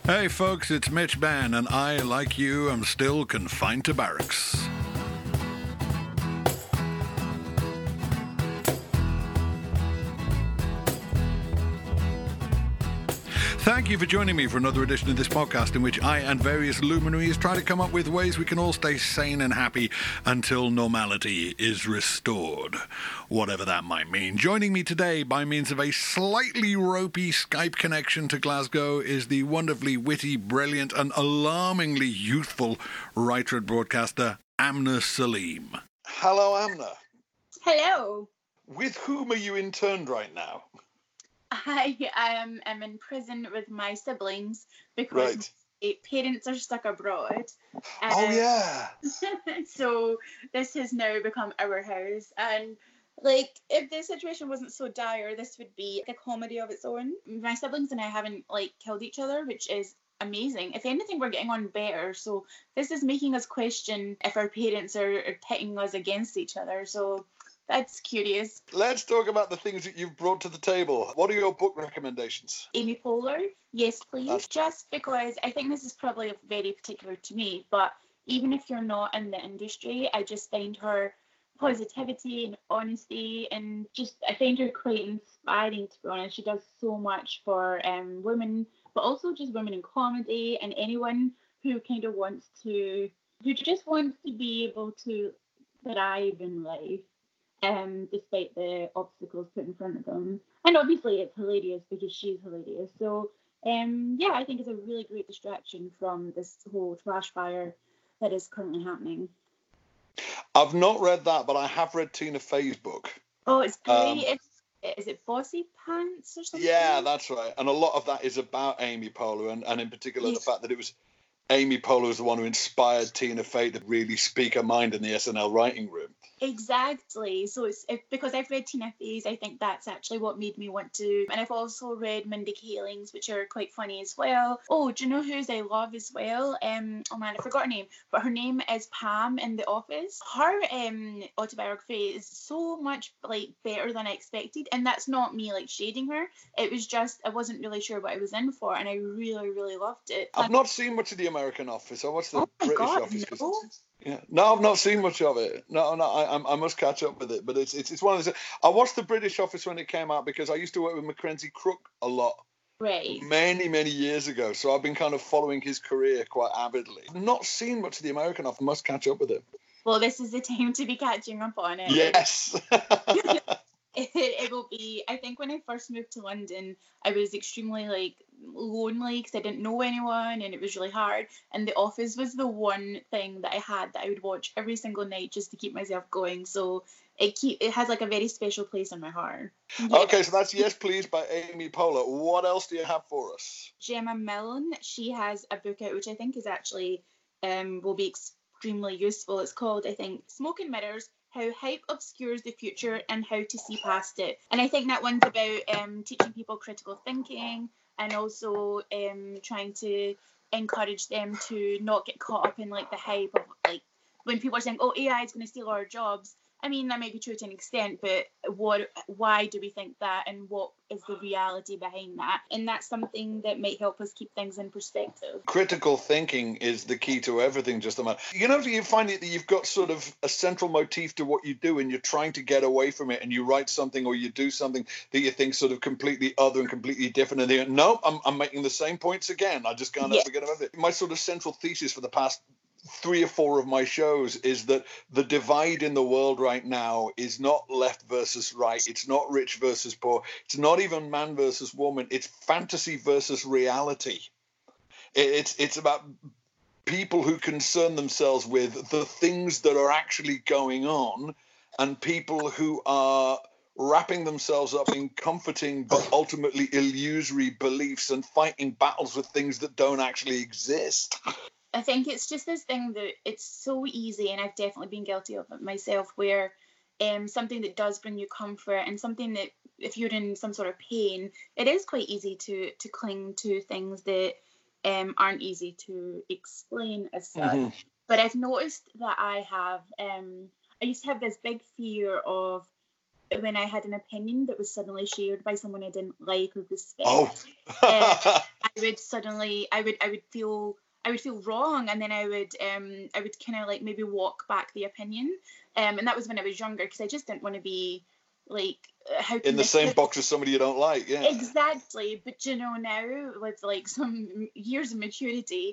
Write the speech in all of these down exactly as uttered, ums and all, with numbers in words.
Hey folks, it's Mitch Ban, and I, like you, am still confined to barracks. Thank you for joining me for another edition of this podcast in which I and various luminaries try to come up with ways we can all stay sane and happy until normality is restored, whatever that might mean. Joining me today by means of a slightly ropey Skype connection to Glasgow is the wonderfully witty, brilliant and alarmingly youthful writer and broadcaster Amna Salim. Hello, Amna. Hello. With whom are you interned right now? I um, am in prison with my siblings because Right. my parents are stuck abroad. Oh, Um, yeah. So this has now become our house. And like, if the situation wasn't so dire, this would be a comedy of its own. My siblings and I haven't like killed each other, which is amazing. If anything, we're getting on better. So this is making us question if our parents are, are pitting us against each other. So that's curious. Let's talk about the things that you've brought to the table. What are your book recommendations? Amy Poehler, yes, please. That's- Just because I think this is probably very particular to me, but even if you're not in the industry, I just find her positivity and honesty, and just I find her quite inspiring, to be honest. She does so much for um, women, but also just women in comedy and anyone who kind of wants to, who just wants to be able to thrive in life. Um, despite the obstacles put in front of them. And obviously it's hilarious because she's hilarious. So, um, yeah, I think it's a really great distraction from this whole trash fire that is currently happening. I've not read that, but I have read Tina Fey's book. Oh, it's great. Um, it's, is it Bossy Pants or something? Yeah, that's right. And a lot of that is about Amy Poehler, and, and in particular Yeah. the fact that it was Amy Poehler was the one who inspired Tina Fey to really speak her mind in the S N L writing room. Exactly. So it's if, because I've read Tina Fey's, I think that's actually what made me want to. And I've also read Mindy Kaling's, which are quite funny as well. Oh, do you know whose I love as well? Um, oh man, I forgot her name, but her name is Pam in The Office. Her um autobiography is so much like better than I expected, and that's not me like shading her. It was just I wasn't really sure what I was in for, and I really, really loved it. I've not seen much of the American Office. I watched the Oh my British God, Office. 'cause no? it's- Yeah, no, I've not seen much of it. No, no, I, I I must catch up with it. But it's it's it's one of those. I watched the British Office when it came out because I used to work with Mackenzie Crook a lot Right. many many years ago. So I've been kind of following his career quite avidly. I've not seen much of the American Office. I must catch up with it. Well, this is the time to be catching up on it. Yes. It, it will be. I think when I first moved to London, I was extremely like lonely because I didn't know anyone, and it was really hard. And The Office was the one thing that I had that I would watch every single night just to keep myself going. So it keep it has like a very special place in my heart. Yeah. Okay, so that's Yes Please by Amy Poehler. What else do you have for us? Gemma Milne, she has a book out which I think is actually um will be extremely useful. It's called, I think, Smoke and Mirrors: How Hype Obscures the Future and How to See Past It. And I think that one's about um teaching people critical thinking, and also um trying to encourage them to not get caught up in like the hype of like when people are saying, oh, A I is going to steal our jobs. I mean, that might be true to an extent, but what, why do we think that, and what is the reality behind that? And that's something that might help us keep things in perspective. Critical thinking is the key to everything, just a matter. You know, you find it that you've got sort of a central motif to what you do, and you're trying to get away from it, and you write something or you do something that you think sort of completely other and completely different, and they go, no, I'm, I'm making the same points again. I just can't Yeah. ever get about it. My sort of central thesis for the past three or four of my shows is that the divide in the world right now is not left versus right. It's not rich versus poor. It's not even man versus woman. It's fantasy versus reality. It- It's it's about people who concern themselves with the things that are actually going on, and people who are wrapping themselves up in comforting but ultimately illusory beliefs and fighting battles with things that don't actually exist. I think it's just this thing that it's so easy, and I've definitely been guilty of it myself, where um, something that does bring you comfort and something that if you're in some sort of pain, it is quite easy to to cling to things that um, aren't easy to explain as such. Mhm. But I've noticed that I have, um, I used to have this big fear of when I had an opinion that was suddenly shared by someone I didn't like or respect, Oh. uh, I would suddenly, I would, I would feel, I would feel wrong, and then I would, um, I would kind of like maybe walk back the opinion, um, and that was when I was younger because I just didn't want to be like how in the same box as somebody you don't like. Yeah, exactly. But you know, now with like some years of maturity,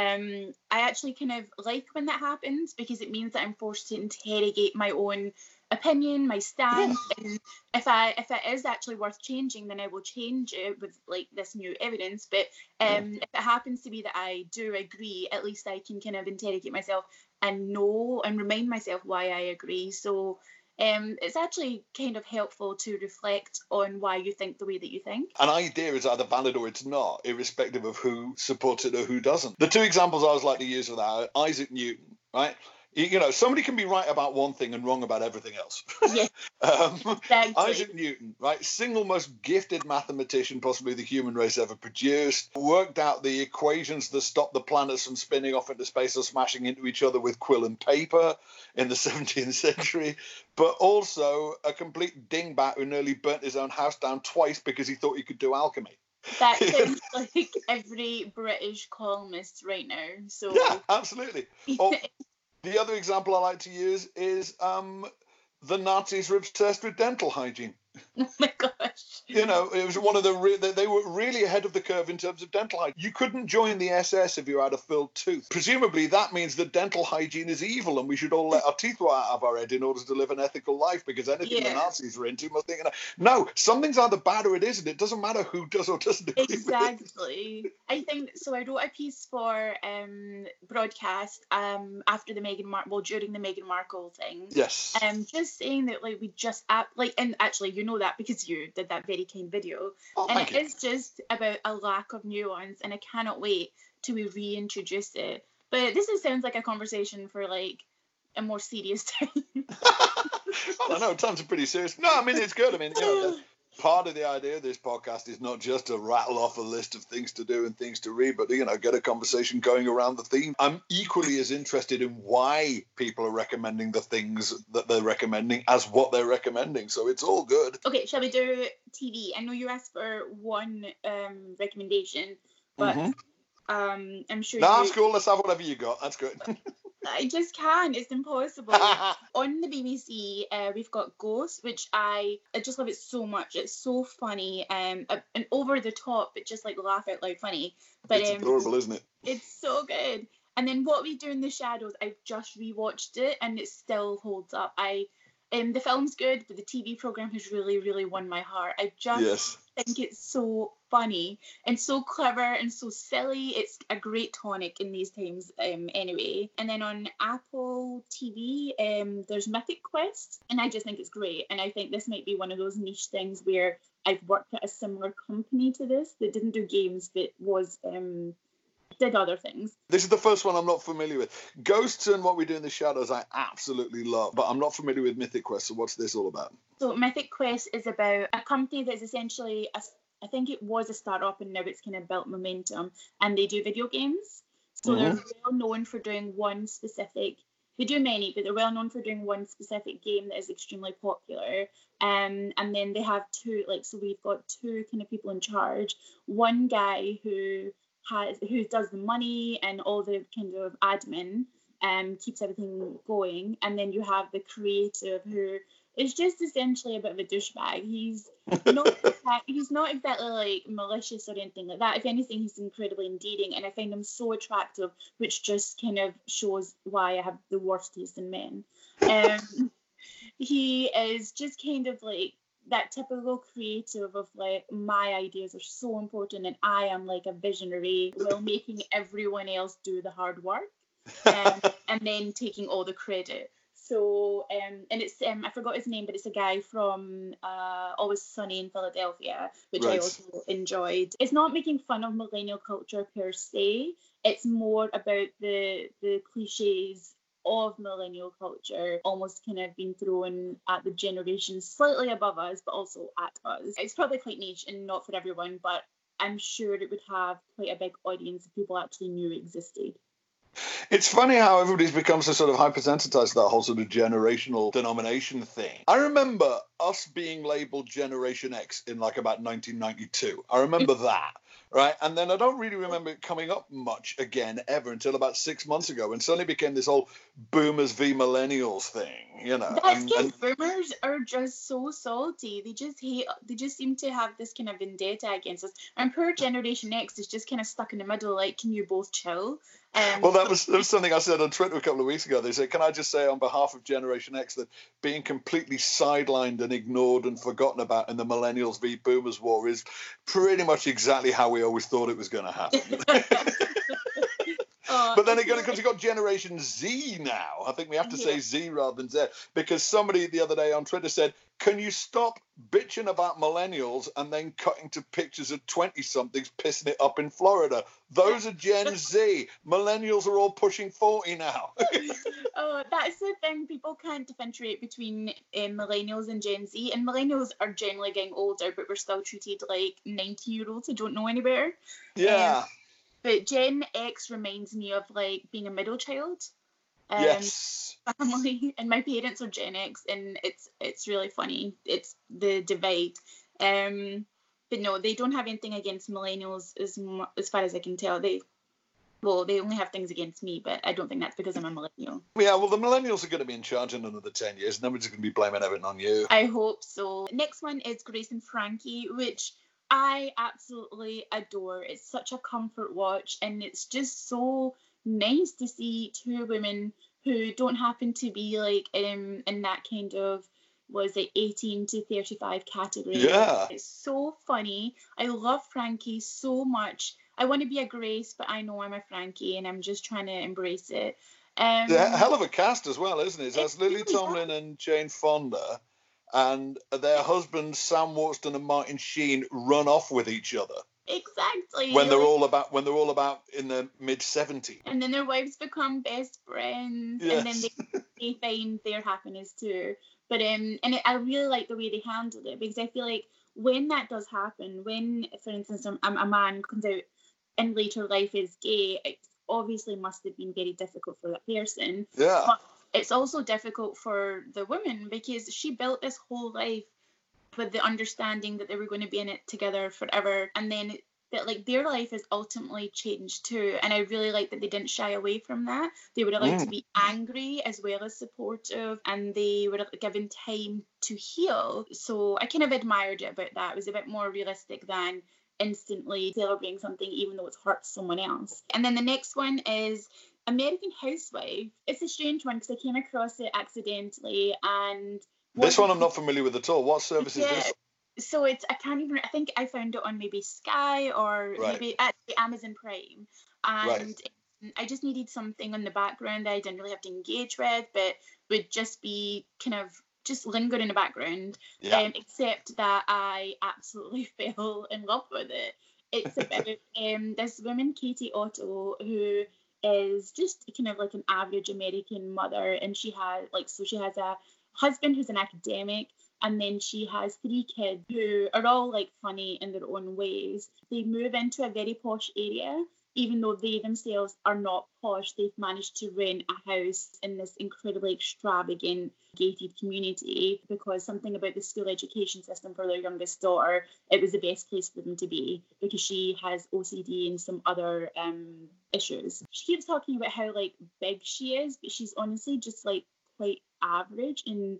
um I actually kind of like when that happens, because it means that I'm forced to interrogate my own opinion, my stance, yeah. And if I if it is actually worth changing, then I will change it with like this new evidence. But um yeah. if it happens to be that I do agree, at least I can kind of interrogate myself and know and remind myself why I agree. So Um, it's actually kind of helpful to reflect on why you think the way that you think. An idea is either valid or it's not, irrespective of who supports it or who doesn't. The two examples I always like to use are that Isaac Newton, right? You know, somebody can be right about one thing and wrong about everything else. Yeah, um, exactly. Isaac Newton, right? Single most gifted mathematician possibly the human race ever produced. Worked out the equations that stop the planets from spinning off into space or smashing into each other with quill and paper in the seventeenth century. But also a complete dingbat who nearly burnt his own house down twice because he thought he could do alchemy. That sounds like every British columnist right now. So yeah, absolutely. Or, the other example I like to use is um, the Nazis were obsessed with dental hygiene. Oh my gosh. You know, it was one of the, re- they were really ahead of the curve in terms of dental hygiene. You couldn't join the S S if you had a filled tooth. Presumably that means that dental hygiene is evil and we should all let our teeth grow out of our head in order to live an ethical life, because anything yeah. the Nazis were into must think, no, something's either bad or it isn't. It doesn't matter who does or doesn't agree Exactly. with it. I think, so I wrote a piece for um, Broadcast um, after the Meghan Markle, well, during the Meghan Markle thing. Yes. Um, just saying that, like, we just, ap- like, and actually, you know that because you did that very kind video. Oh, and it you. is just about a lack of nuance, and I cannot wait till we reintroduce it. But this is, sounds like a conversation for, like, a more serious time. I don't know, times are pretty serious. No, I mean, it's good. I mean, you know, part of the idea of this podcast is not just to rattle off a list of things to do and things to read, but, you know, get a conversation going around the theme. I'm equally as interested in why people are recommending the things that they're recommending as what they're recommending. So it's all good. Okay, shall we do T V? I know you asked for one um, recommendation, but mm-hmm. um, I'm sure No, you... that's cool. Let's have whatever you got. That's good. I just can't. It's impossible. On the B B C, uh, we've got Ghost, which I I just love it so much. It's so funny, um, and over the top, but just like laugh out loud funny. But it's um, adorable, isn't it? It's so good. And then What We Do in the Shadows, I've just rewatched it, and it still holds up. I um, the film's good, but the T V program has really, really won my heart. I just yes. think it's so funny and so clever and so silly. It's a great tonic in these times, um, anyway. And then on Apple T V, um, there's Mythic Quest, and I just think it's great. And I think this might be one of those niche things where I've worked at a similar company to this that didn't do games, but was um. did other things. This is the first one I'm not familiar with. Ghosts and What We Do in the Shadows I absolutely love, but I'm not familiar with Mythic Quest, so what's this all about? So Mythic Quest is about a company that's essentially, a, I think it was a startup and now it's kind of built momentum, and they do video games. So mm-hmm. they're well known for doing one specific, they do many, but they're well known for doing one specific game that is extremely popular. Um, and then they have two, like, so we've got two kind of people in charge. One guy who has who does the money and all the kind of admin and um, keeps everything going, and then you have the creative who is just essentially a bit of a douchebag. He's not he's not exactly like malicious or anything like that. If anything, he's incredibly endearing, and I find him so attractive, which just kind of shows why I have the worst taste in men. Um, he is just kind of like that typical creative of like, my ideas are so important and I am like a visionary while making everyone else do the hard work, um, and then taking all the credit. So, um, and it's, um, I forgot his name, but it's a guy from uh, Always Sunny in Philadelphia, which right. I also enjoyed. It's not making fun of millennial culture per se. It's more about the the cliches of millennial culture almost kind of being thrown at the generation slightly above us, but also at us. It's probably quite niche and not for everyone, but I'm sure it would have quite a big audience if people actually knew it existed. It's funny how everybody's become so sort of hypersensitized to that whole sort of generational denomination thing. I remember us being labeled Generation X in like about nineteen ninety-two. I remember that, right? And then I don't really remember it coming up much again ever until about six months ago, and suddenly became this whole boomers v millennials thing, you know. That's and, because and boomers are just so salty. They just hate, they just seem to have this kind of vendetta against us. And poor Generation X is just kind of stuck in the middle, like, can you both chill? Um, well, that was, that was something I said on Twitter a couple of weeks ago. They said, can I just say on behalf of Generation X that being completely sidelined and ignored and forgotten about in the millennials v boomers war is pretty much exactly how we always thought it was going to happen. Oh, but then again, because you've got Generation Z now, I think we have to say yeah. Z rather than Z, because somebody the other day on Twitter said, can you stop bitching about millennials and then cutting to pictures of twenty-somethings pissing it up in Florida? Those are Gen Z. Millennials are all pushing forty now. Oh, that's the thing. People can't differentiate between um, millennials and Gen Z. And millennials are generally getting older, but we're still treated like ninety-year-olds who don't know any better. Yeah. Um, But Gen X reminds me of like being a middle child. Um, Yes. Family, and my parents are Gen X, and it's it's really funny. It's the divide. Um, but no, they don't have anything against millennials as mu- as far as I can tell. They well, they only have things against me, but I don't think that's because I'm a millennial. Yeah, well, the millennials are going to be in charge in another ten years, and nobody's going to be blaming everything on you. I hope so. Next one is Grace and Frankie, which I absolutely adore. It's such a comfort watch, and it's just so nice to see two women who don't happen to be like um in that kind of, was it eighteen to thirty-five category. Yeah. It's so funny. I love Frankie so much. I want to be a Grace, but I know I'm a Frankie, and I'm just trying to embrace it. Um, Yeah, hell of a cast as well, isn't it? It has It's Lily really Tomlin and Jane Fonda, and their husbands Sam Worthington and Martin Sheen run off with each other exactly. when they're like- all about when they're all about in their mid seventies. And then their wives become best friends, and then Yes. they, they find their happiness too. But um, and it, I really like the way they handled it, because I feel like when that does happen, when, for instance, a, a man comes out in later life is gay, it obviously must have been very difficult for that person. Yeah. But it's also difficult for the woman, because she built this whole life with the understanding that they were going to be in it together forever, and then that like their life is ultimately changed too. And I really like that they didn't shy away from that. They were allowed Mm. to be angry as well as supportive, and they were given time to heal. So I kind of admired it about that. It was a bit more realistic than instantly celebrating something even though it's hurt someone else. And then the next one is American Housewife. It's a strange one because I came across it accidentally, and This one I'm not familiar with at all. What service is yeah, this? so it's I can't even I think I found it on maybe Sky or Right. maybe actually Amazon Prime, and Right. I just needed something on the background that I didn't really have to engage with, but would just be kind of just linger in the background. Yeah. Um, except that I absolutely fell in love with it. It's about um this woman, Katie Otto, who is just kind of like an average American mother, and she has like so she has a husband who's an academic, and then she has three kids who are all like funny in their own ways. They move into a very posh area, even though they themselves are not posh. They've managed to rent a house in this incredibly extravagant gated community because something about the school education system for their youngest daughter, it was the best place for them to be because she has O C D and some other um issues. She keeps talking about how like big she is, but she's honestly just like quite average, and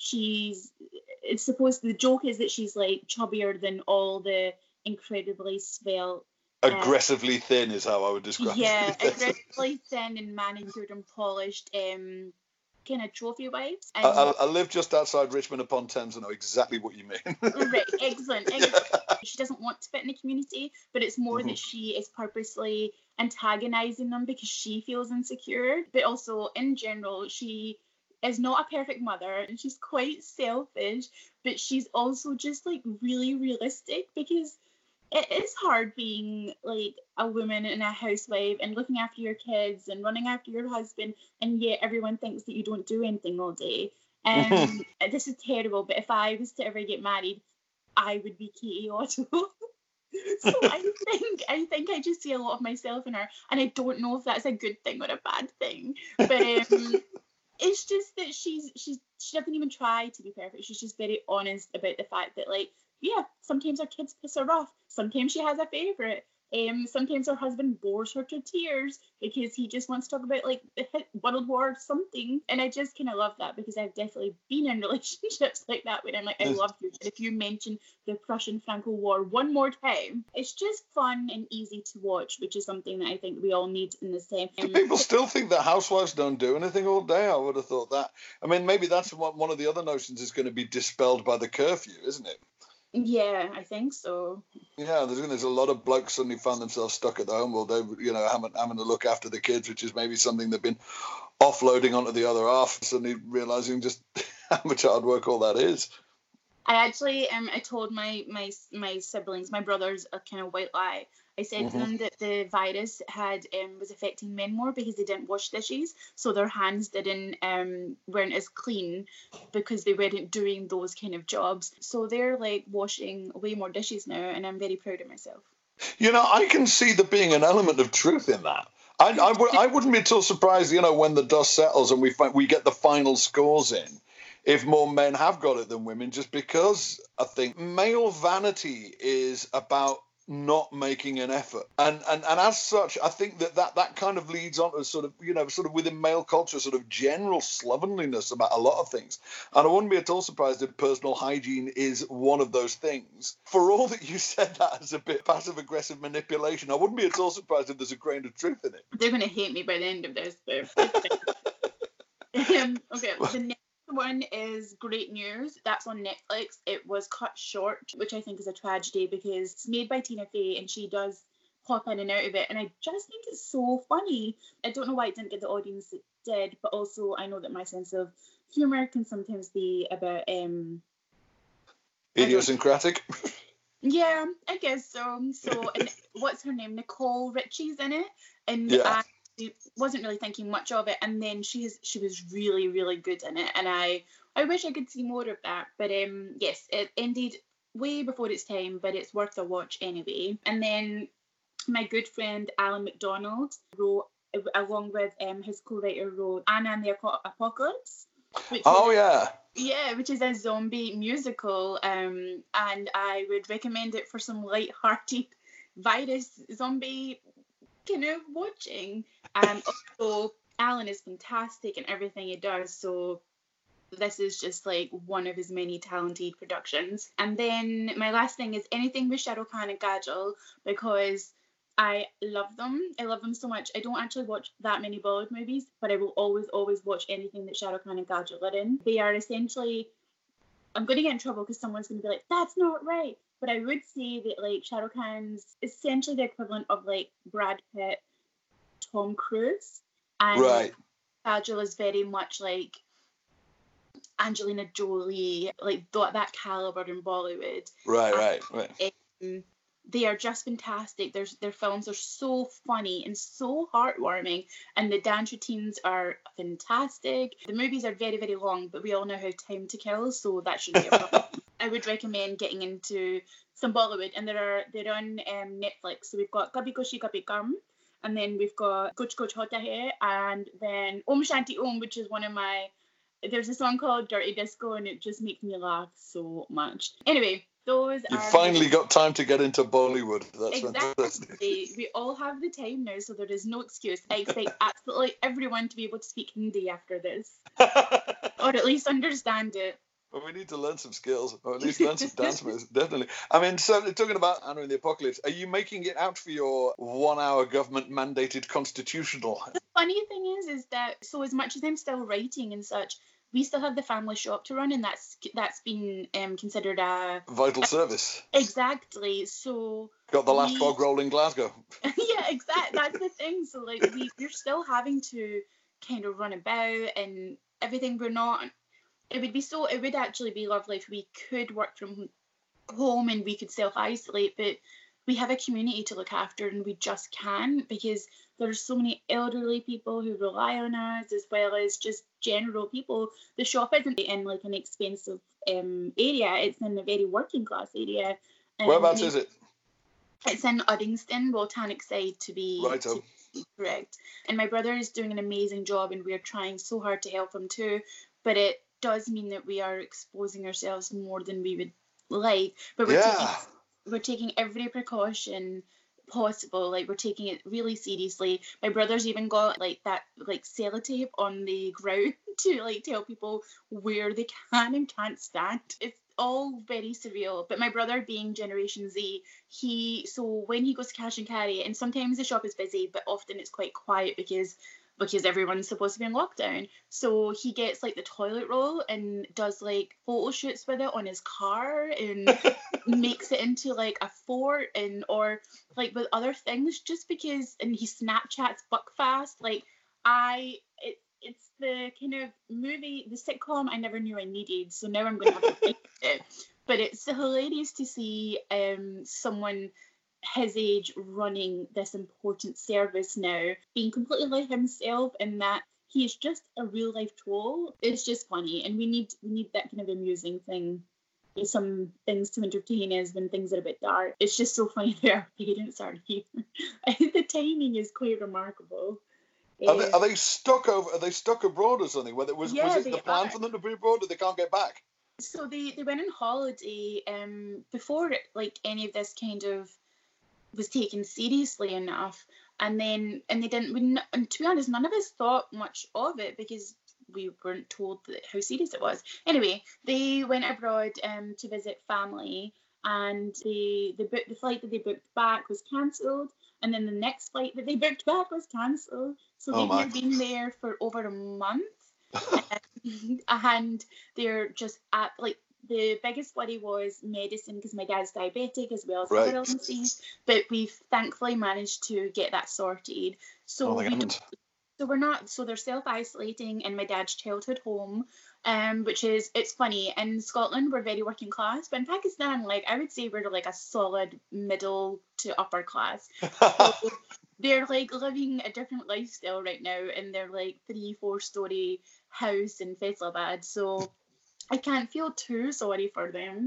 she's it's supposed the joke is that she's like chubbier than all the incredibly svelte Aggressively thin is how I would describe yeah it. aggressively thin and manicured and polished um kind of trophy wives. I, And I, I live just outside Richmond upon Thames. I know exactly what you mean. right, excellent, excellent. She doesn't want to fit in the community, but it's more Mhm. that she is purposely antagonizing them because she feels insecure. But also in general, she is not a perfect mother, and she's quite selfish, but she's also just like really realistic, because it is hard being like a woman and a housewife and looking after your kids and running after your husband, and yet everyone thinks that you don't do anything all day. Um, this is terrible, but if I was to ever get married, I would be Katie Otto. So I think I think I just see a lot of myself in her, and I don't know if that's a good thing or a bad thing. But um, it's just that she's she's she doesn't even try to be perfect. She's just very honest about the fact that, like, yeah, sometimes her kids piss her off. Sometimes she has a favourite. Um, sometimes her husband bores her to tears because he just wants to talk about, like, the hit World War or something. And I just kind of love that, because I've definitely been in relationships like that where I'm like, I love you. And if you mention the Prussian-Franco War one more time, it's just fun and easy to watch, which is something that I think we all need in the same. Do people still think that housewives don't do anything all day? I would have thought that. I mean, maybe that's what one of the other notions is going to be dispelled by the curfew, isn't it? Yeah, I think so. Yeah, there's, there's a lot of blokes suddenly found themselves stuck at home all day, you know, having, having to look after the kids, which is maybe something they've been offloading onto the other half, suddenly realising just how much hard work all that is. I actually, um, I told my my my siblings, my brothers, a kind of white lie. I said mm-hmm. to them that the virus had um, was affecting men more because they didn't wash dishes, so their hands didn't um weren't as clean because they weren't doing those kind of jobs. So they're like washing way more dishes now, and I'm very proud of myself. You know, I can see there being an element of truth in that. I I, w- I wouldn't be at all surprised, you know, when the dust settles and we find, we get the final scores in, if more men have got it than women, just because I think male vanity is about not making an effort. And, and and as such, I think that, that that kind of leads on to sort of, you know, sort of within male culture, sort of general slovenliness about a lot of things. And I wouldn't be at all surprised if personal hygiene is one of those things. For all that you said that as a bit passive-aggressive manipulation, I wouldn't be at all surprised if there's a grain of truth in it. They're going to hate me by the end of this. um, okay, the next one is Great News. That's on Netflix. It was cut short, which I think is a tragedy because it's made by Tina Fey and she does pop in and out of it, and I just think it's so funny. I don't know why it didn't get the audience it did, but also I know that my sense of humor can sometimes be about um idiosyncratic. Yeah, I guess so. So, and what's her name? Nicole Richie's in it, and yeah. I wasn't really thinking much of it, and then she's she was really really good in it, and I I wish I could see more of that. But um yes, it ended way before its time, but it's worth a watch anyway. And then my good friend Alan McDonald wrote, along with um his co-writer, wrote Anna and the Apocalypse. Which oh is, yeah. Yeah, which is a zombie musical, um, and I would recommend it for some light-hearted virus zombie kind of watching. Um, also, Alan is fantastic in everything he does, so this is just like one of his many talented productions. And then my last thing is anything with Shah Rukh Khan and Kajol, because I love them. I love them so much. I don't actually watch that many Bollywood movies, but I will always, always watch anything that Shah Rukh Khan and Kajol are in. They are essentially, I'm going to get in trouble because someone's going to be like, that's not right. But I would say that like Shah Rukh Khan's essentially the equivalent of like Brad Pitt, Tom Cruise. And right. Kajol is very much like Angelina Jolie, like th- that caliber in Bollywood. Right, right, right. Um, They are just fantastic. Their, their films are so funny and so heartwarming, and the dance routines are fantastic. The movies are very, very long, but we all know how time to kill, so that shouldn't be a problem. I would recommend getting into some Bollywood, and there are they're on um, Netflix. So we've got Kabhi Khushi Kabhie Gham, and then we've got Kuch Kuch Hota Hai, and then Om Shanti Om, which is one of my. There's a song called Dirty Disco, and it just makes me laugh so much. Anyway. Those you are finally got time to get into Bollywood. That's exactly. fantastic. We all have the time now, so there is no excuse. I expect absolutely everyone to be able to speak Hindi after this, or at least understand it. Well, we need to learn some skills, or at least learn some dance moves, definitely. I mean, so talking about Anna and the Apocalypse, are you making it out for your one-hour government-mandated constitutional? The funny thing is, is that, so as much as I'm still writing and such, we still have the family shop to run, and that's that's been um, considered a... vital a, service. Exactly, so... Got the last we, fog roll in Glasgow. Yeah, exactly, that's the thing. So, like, we, we're still having to kind of run about and everything. We're not... It would be so... It would actually be lovely if we could work from home and we could self-isolate, but we have a community to look after and we just can't, because there's so many elderly people who rely on us, as well as just general people. The shop isn't in like an expensive um, area, it's in a very working class area. Um, Whereabouts is it? It's in Uddingston, Volcanic side to be, right to be correct. And my brother is doing an amazing job and we're trying so hard to help him too, but it does mean that we are exposing ourselves more than we would like, but we're Yeah. taking we're taking every precaution possible. Like, we're taking it really seriously. My brother's even got like that like sellotape on the ground to like tell people where they can and can't stand. It's all very surreal. But my brother, being Generation Z, he so when he goes to cash and carry, and sometimes the shop is busy, but often it's quite quiet because because everyone's supposed to be in lockdown. So he gets like the toilet roll and does like photo shoots with it on his car and makes it into like a fort, and or like with other things, just because. And he Snapchats Buckfast. Like, I it, it's the kind of movie, the sitcom I never knew I needed, so now I'm going to have to think it. But it's hilarious to see um someone his age running this important service now, being completely like himself, and that he is just a real life troll. It's just funny, and we need we need that kind of amusing thing, some things to entertain us when things are a bit dark. It's just so funny that our parents are here. The timing is quite remarkable. Are they, are they stuck over? Are they stuck abroad or something? Whether was Yeah, was it the plan are. for them to be abroad, or they can't get back? So they they went on holiday um before like any of this kind of was taken seriously enough, and then and they didn't. We, and to be honest, none of us thought much of it because we weren't told that, how serious it was. Anyway, they went abroad um to visit family, and they the book the flight that they booked back was cancelled, and then the next flight that they booked back was cancelled. So Oh they've my. now been there for over a month, and they're just at like. The biggest worry was medicine, because my dad's diabetic as well as Right. other illnesses, but we've thankfully managed to get that sorted. So Oh, they we haven't. don't, so we're not so they're self-isolating in my dad's childhood home, um, which is it's funny. In Scotland we're very working class, but in Pakistan, like I would say we're like a solid middle to upper class. So they're like living a different lifestyle right now in their like three, four story house in Faisalabad. So I can't feel too sorry for them.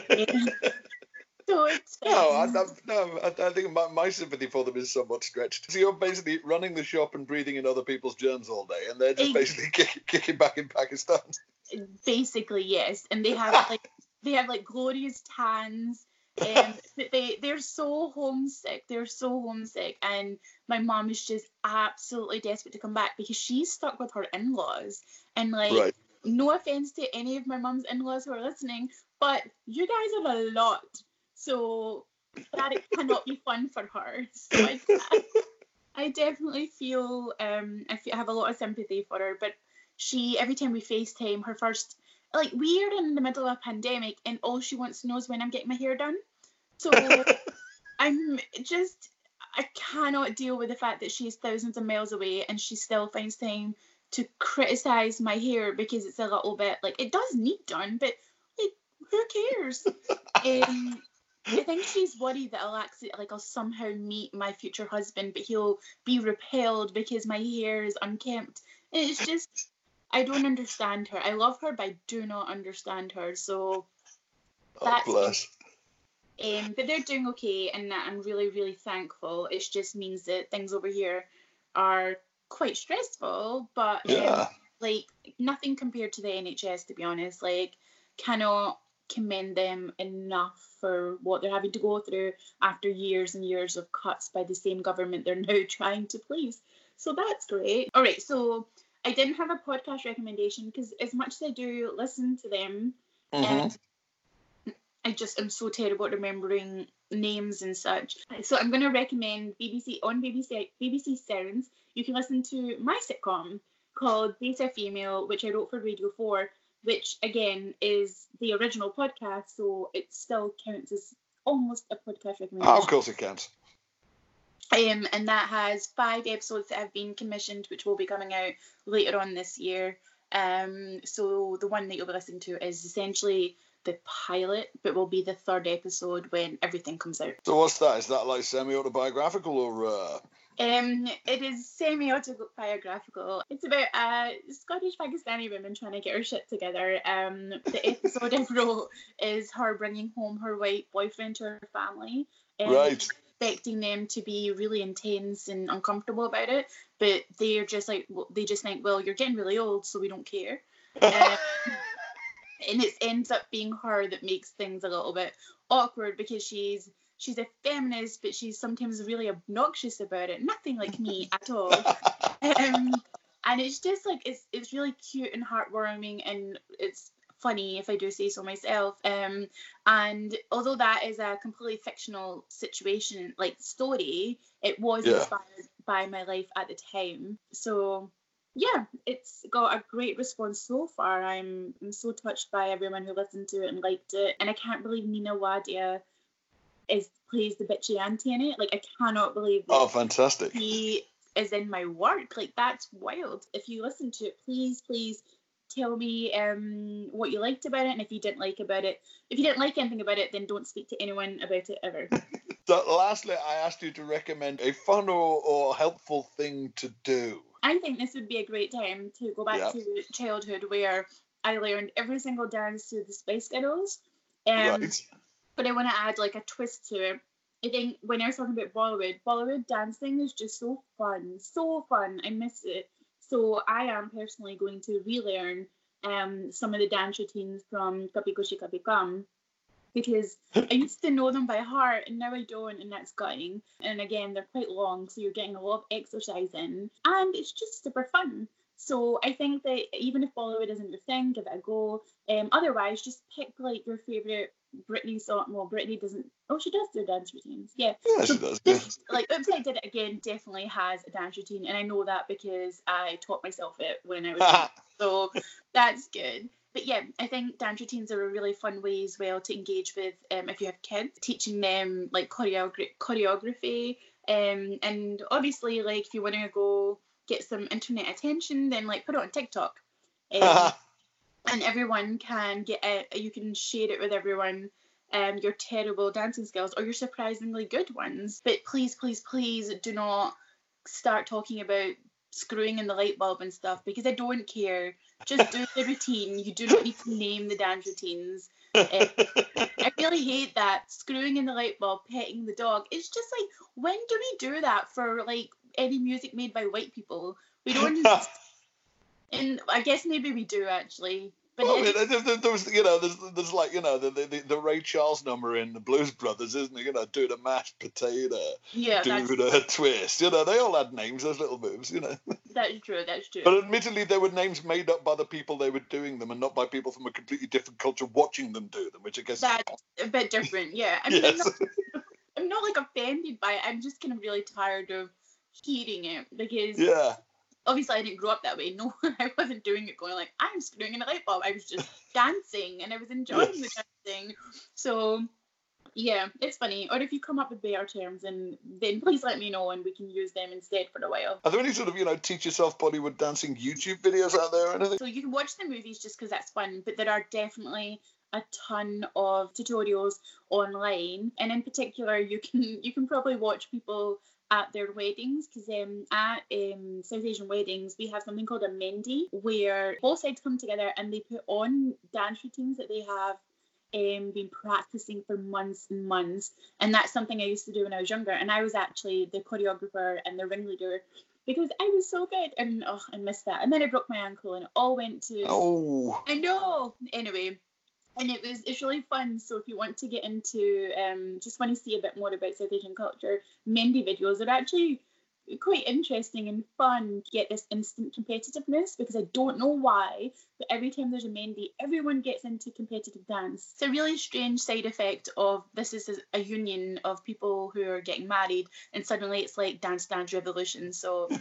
So it's No, I, um, I, no, I, I think my, my sympathy for them is somewhat stretched. So you're basically running the shop and breathing in other people's germs all day, and they're just Ex- basically kick, kicking back in Pakistan. basically yes, and they have like they have like glorious tans. Um, they they're so homesick. They're so homesick, and my mom is just absolutely desperate to come back because she's stuck with her in-laws, and like. Right. No offense to any of my mum's in-laws who are listening, but you guys are a lot. So that it cannot be fun for her. So I, I definitely feel, um, I feel, I have a lot of sympathy for her. But she, every time we FaceTime, her first, like we are in the middle of a pandemic, and all she wants to know is when I'm getting my hair done. So I'm just, I cannot deal with the fact that she's thousands of miles away and she still finds time to criticize my hair because it's a little bit like it does need done, but like who cares? um, I think she's worried that I'll actually like I'll somehow meet my future husband, but he'll be repelled because my hair is unkempt. And it's just I don't understand her. I love her, but I do not understand her. So that's Oh, bless. um, but they're doing okay, and I'm really really thankful. It just means that things over here are quite stressful, but Yeah. um, like nothing compared to the N H S, to be honest. Like, cannot commend them enough for what they're having to go through after years and years of cuts by the same government they're now trying to please. So that's great. All right, so I didn't have a podcast recommendation because as much as I do listen to them, Mm-hmm. um, I just am so terrible at remembering names and such. So I'm going to recommend B B C on B B C B B C Sounds. You can listen to my sitcom called Beta Female, which I wrote for Radio four, which again is the original podcast, so it still counts as almost a podcast recommendation. Oh, of course it counts. Um, and that has five episodes that have been commissioned, which will be coming out later on this year. Um, so the one that you'll be listening to is essentially the pilot, but will be the third episode when everything comes out. So what's that? Is that like semi-autobiographical or? Uh... Um, it is semi-autobiographical. It's about a Scottish Pakistani woman trying to get her shit together. Um, the episode I wrote is her bringing home her white boyfriend to her family. Um, Right. Expecting them to be really intense and uncomfortable about it, but they're just like, they just think, well, you're getting really old, so we don't care. Um, and it ends up being her that makes things a little bit awkward because she's she's a feminist, but she's sometimes really obnoxious about it. Nothing like me at all. Um, and it's just like it's it's really cute and heartwarming, and it's funny if I do say so myself. Um, and although that is a completely fictional situation, like story, it was Yeah. inspired by my life at the time. So yeah, it's got a great response so far. I'm, I'm so touched by everyone who listened to it and liked it. And I can't believe Nina Wadia is plays the bitchy auntie in it. Like, I cannot believe that Oh, fantastic. he is in my work. Like, that's wild. If you listen to it, please, please tell me um, what you liked about it, and if you didn't like about it. If you didn't like anything about it, then don't speak to anyone about it ever. So lastly, I asked you to recommend a fun or, or helpful thing to do. I think this would be a great time to go back Yeah. to childhood, where I learned every single dance to the Spice Girls. Um, Right. But I want to add like a twist to it. I think when I was talking about Bollywood, Bollywood dancing is just so fun, so fun. I miss it. So I am personally going to relearn um, some of the dance routines from Kabhi Khushi Kabhie Gham, because I used to know them by heart and now I don't, and that's gutting. And again, they're quite long, so you're getting a lot of exercise in, and it's just super fun. So I think that even if Bollywood isn't your thing, give it a go. Um, otherwise, just pick like your favourite Britney song. Well, Britney doesn't. Oh, she does do dance routines. Yeah. Yeah, she does. Yeah. Just, like Oops, I Did It Again definitely has a dance routine, and I know that because I taught myself it when I was young. So that's good. But yeah, I think dance routines are a really fun way as well to engage with um, if you have kids, teaching them like choreogra- choreography. Um, and obviously, like if you want to go get some internet attention, then like put it on TikTok. Um, and everyone can get it, you can share it with everyone, um, your terrible dancing skills or your surprisingly good ones. But please, please, please do not start talking about screwing in the light bulb and stuff, because I don't care. Just do the routine. You do not need to name the dance routines. Um, I really hate that. Screwing in the light bulb, petting the dog. It's just like, when do we do that for like any music made by white people? We don't. And I guess maybe we do actually. But Well, I it- mean, there, there, there was, you know, there's, there's like, you know, the, the the Ray Charles number in the Blues Brothers, isn't it? You know, do the mashed potato, yeah, do that's, the twist. You know, they all had names, those little moves, you know. that's true. That's true. But admittedly, they were names made up by the people they were doing them, and not by people from a completely different culture watching them do them, which I guess. That's a bit different. Yeah. I mean, Yes. I'm, not, I'm not like offended by it. I'm just kind of really tired of hearing it, because Yeah. obviously I didn't grow up that way. No, I wasn't doing it going like, I'm screwing in a light bulb. I was just dancing, and I was enjoying Yes. the dancing. So yeah, it's funny. Or if you come up with better terms, and then please let me know and we can use them instead for a while. Are there any sort of, you know, teach yourself Bollywood dancing YouTube videos out there or anything? So you can watch the movies just because that's fun, but there are definitely a ton of tutorials online, and in particular you can you can probably watch people at their weddings, because um, at um, South Asian weddings we have something called a Mendi, where both sides come together and they put on dance routines that they have um, been practicing for months and months. And that's something I used to do when I was younger, and I was actually the choreographer and the ringleader, because I was so good, and oh, I missed that. And then I broke my ankle and it all went to Oh. I know. Anyway, and it was it's really fun. So if you want to get into um just want to see a bit more about South Asian culture, Mendi videos are actually quite interesting and fun. Get this instant competitiveness, because I don't know why, but every time there's a Mendi, everyone gets into competitive dance. It's a really strange side effect of this is a union of people who are getting married, and suddenly it's like Dance Dance Revolution. So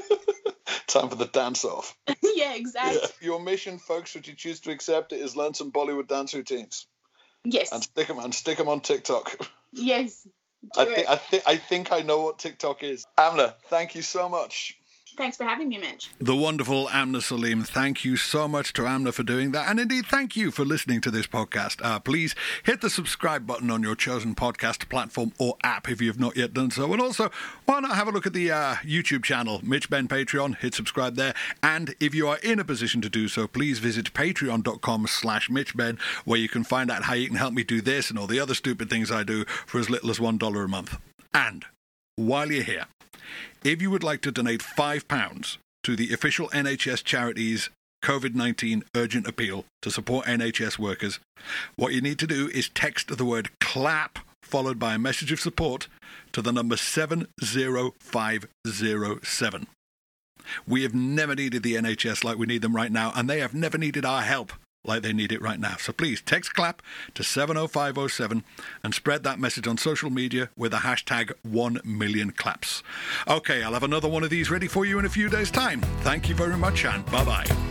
Time for the dance off. yeah, exactly. Yeah. Your mission, folks, should you choose to accept it, is learn some Bollywood dance routines Yes, and stick them and stick them on TikTok. yes. Do I it. think I think I think I know what TikTok is. Amna, thank you so much. Thanks for having me, Mitch. The wonderful Amna Salim. Thank you so much to Amna for doing that. And indeed, thank you for listening to this podcast. Uh, please hit the subscribe button on your chosen podcast platform or app if you've not yet done so. And also, why not have a look at the uh, YouTube channel, Mitch Ben Patreon. Hit subscribe there. And if you are in a position to do so, please visit patreon.com slash mitchben, where you can find out how you can help me do this and all the other stupid things I do for as little as one dollar a month. And while you're here, if you would like to donate five pounds to the official N H S charities COVID nineteen urgent appeal to support N H S workers. What you need to do is text the word CLAP followed by a message of support to the number seven zero five zero seven. We have never needed the N H S like we need them right now, and they have never needed our help like they need it right now. So please text CLAP to seven oh five oh seven and spread that message on social media with the hashtag one million claps. Okay, I'll have another one of these ready for you in a few days' time. Thank you very much, and bye-bye.